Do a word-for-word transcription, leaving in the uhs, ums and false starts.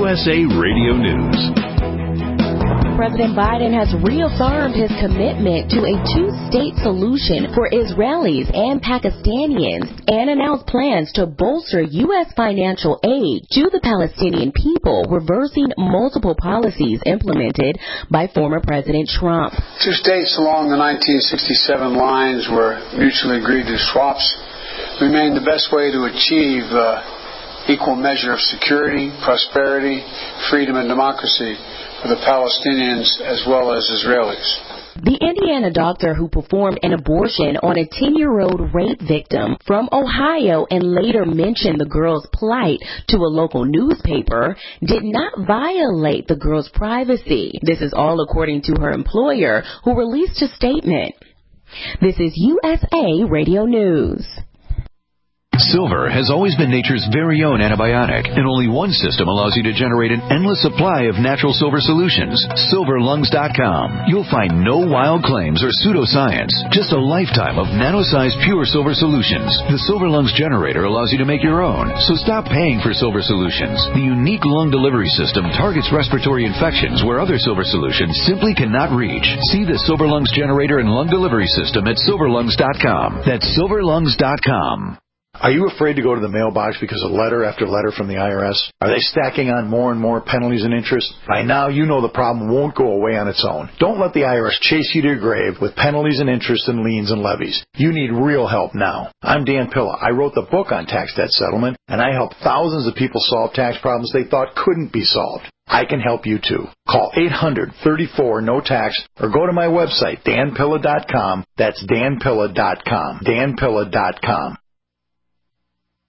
S A Radio News. President Biden has reaffirmed his commitment to a two-state solution for Israelis and Pakistanians and announced plans to bolster U S financial aid to the Palestinian people, reversing multiple policies implemented by former President Trump. Two states along the nineteen sixty-seven lines were mutually agreed to swaps remain the best way to achieve uh, equal measure of security, prosperity, freedom, and democracy for the Palestinians as well as Israelis. The Indiana doctor who performed an abortion on a ten-year-old rape victim from Ohio and later mentioned the girl's plight to a local newspaper did not violate the girl's privacy. This is all according to her employer, who released a statement. This is U S A Radio News. Silver has always been nature's very own antibiotic, and only one system allows you to generate an endless supply of natural silver solutions. silver lungs dot com. You'll find no wild claims or pseudoscience, just a lifetime of nano-sized pure silver solutions. The Silver Lungs generator allows you to make your own, so stop paying for silver solutions. The unique lung delivery system targets respiratory infections where other silver solutions simply cannot reach. See the Silver Lungs generator and lung delivery system at silver lungs dot com. That's silver lungs dot com. Are you afraid to go to the mailbox because of letter after letter from the I R S? Are they stacking on more and more penalties and interest? By now, you know the problem won't go away on its own. Don't let the I R S chase you to your grave with penalties and interest and liens and levies. You need real help now. I'm Dan Pilla. I wrote the book on tax debt settlement, and I helped thousands of people solve tax problems they thought couldn't be solved. I can help you too. Call eight hundred, thirty-four, no tax or go to my website, dan pilla dot com. That's dan pilla dot com. dan pilla dot com.